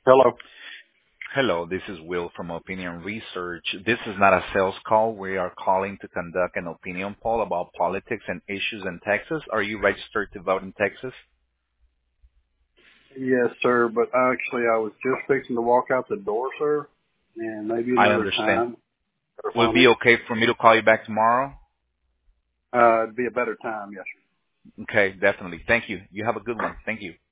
Hello. Hello, this is Will from Opinion Research. This is not a sales call. We are calling to conduct an opinion poll about politics and issues in Texas. Are you registered to vote in Texas? Yes, sir. But actually, I was just fixing to walk out the door, sir, and maybe I another understand. time. Better Will for it be me. okay for me to call you back tomorrow? It'd be a better time, yes, sir. Okay, definitely. Thank you. You have a good one. Thank you.